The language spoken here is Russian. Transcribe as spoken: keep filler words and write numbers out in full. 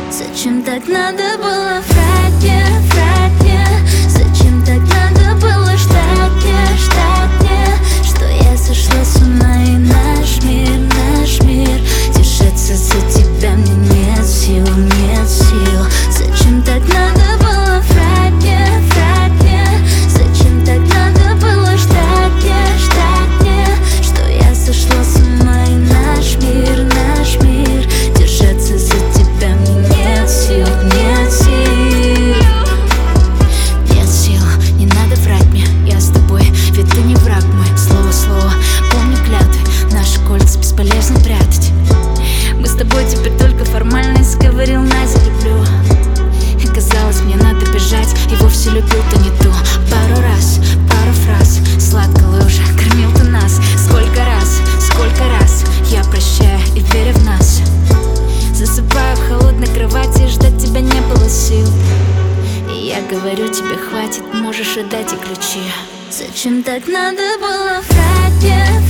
Зачем так надо было врать мне, врать мне? Зачем так надо было ждать мне, ждать мне? Что я сошла с ума и наш мир, наш мир держаться за тебя мне нет сил, нет сил. Зачем так надо было врать мне, врать мне? Зачем так надо было ждать мне, ждать мне? Что я сошла с ума и наш мир, наш мир держаться за тебя мне нет сил, нет сил. Нет сил, не надо врать мне, я с тобой, ведь ты не враг мой. Слово, слово, помню клятвы, наши кольца бесполезно прятать. Мы с тобой теперь только формальность, говорил Надя, люблю. И казалось, мне надо бежать, и вовсе любил-то не ту. Пару раз, пару фраз, сладко лужа, кормил ты нас. Сколько раз, сколько раз я прощаю и верю в нас. Засыпаю в холодной кровати, ждать тебя не было сил. И я говорю тебе, хватит, можешь отдать и ключи. Зачем так надо было врать мне?